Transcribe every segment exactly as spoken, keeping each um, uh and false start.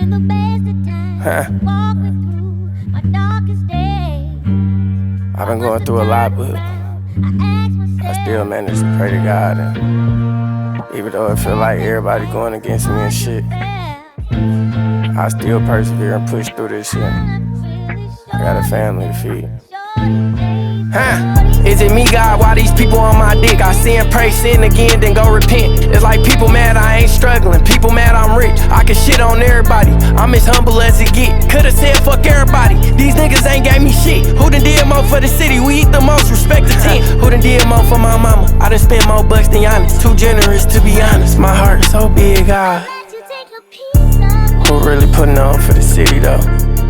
been the best of times. Walk me through my darkest days. I've been going through a lot, but I still manage to pray to God. And even though it feel like everybody going against me and shit, I still persevere and push through this shit. I got a family to feed. Huh? Is it me, God? Why these people on my dick? I sin, pray, sin again, then go repent. It's like people mad I ain't struggling, people mad I'm rich. I can shit on everybody, I'm as humble as it get. Could've said fuck everybody, these niggas ain't gave me shit. Who done did more for the city? We eat the most, respect the team. Who done did more for my mama? I done spent more bucks than honest. Too generous to be honest, my heart is so big, God. Who really putting on for the city though?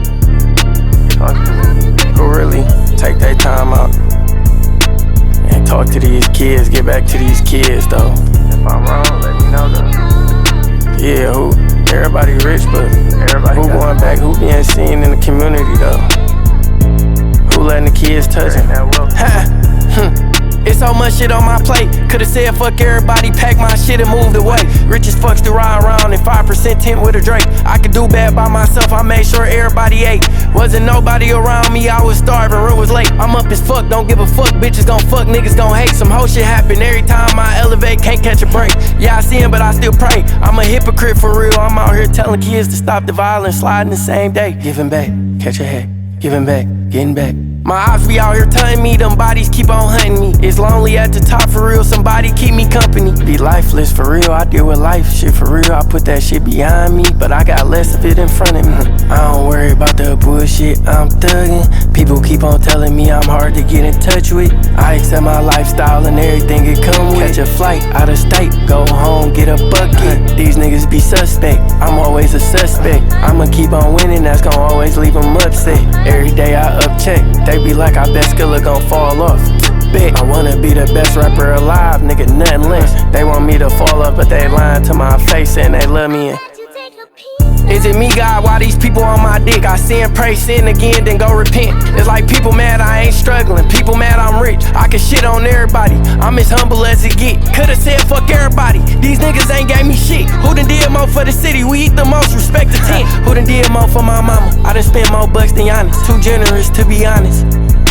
Who really take their time out and talk to these kids, get back to these kids though? If I'm wrong, let me know though. Yeah, who? Everybody rich, but everybody who going back, who being seen in the community though? Who letting the kids touch it? Ha! It's so much shit on my plate. Could've said fuck everybody, pack my shit and moved away. Rich as fuck still ride around in five percent tint with a Drake. I could do bad by myself, I made sure everybody ate. Wasn't nobody around me, I was starving, real was late. I'm up as fuck, don't give a fuck, bitches gon' fuck, niggas gon' hate. Some whole shit happen every time I elevate, can't catch a break. Yeah, I see him, but I still pray. I'm a hypocrite for real, I'm out here telling kids to stop the violence, sliding the same day. Giving back, catch a head, giving back, getting back. My ops be out here telling me them bodies keep on hunting me. It's lonely at the top for real, somebody keep me company. Be lifeless for real, I deal with life shit for real. I put that shit behind me, but I got less of it in front of me. I don't worry about the bullshit, I'm thuggin'. People keep on telling me I'm hard to get in touch with. I accept my lifestyle and everything it come with. Catch a flight out of state, go home, get a bucket. These niggas be suspect, I'm always a suspect. I'ma keep on winning, that's gon' always leave them upset. Every day I up check, they be like I bet Skilla gon' fall off. Bet I wanna be the best rapper alive, nigga, nothing less. They want me to fall off, but they lying to my face and they love me. And is it me, God? Why these people on my dick? I sin, pray, sin again, then go repent. It's like people mad I ain't struggling, people mad I'm rich. I can shit on everybody, I'm as humble as it get. Could've said fuck everybody, these niggas ain't gave me shit. Who done did more for the city? We eat the most, respect the team. Who done did more for my mama? I done spent more bucks than honest. Too generous to be honest.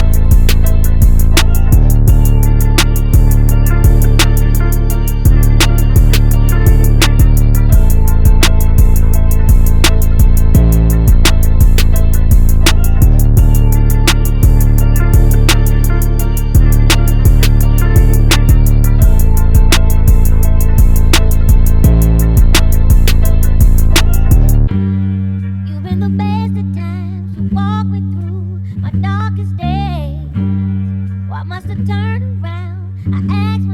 The best of times, you walk me through my darkest days. Why must I turn around? I ask myself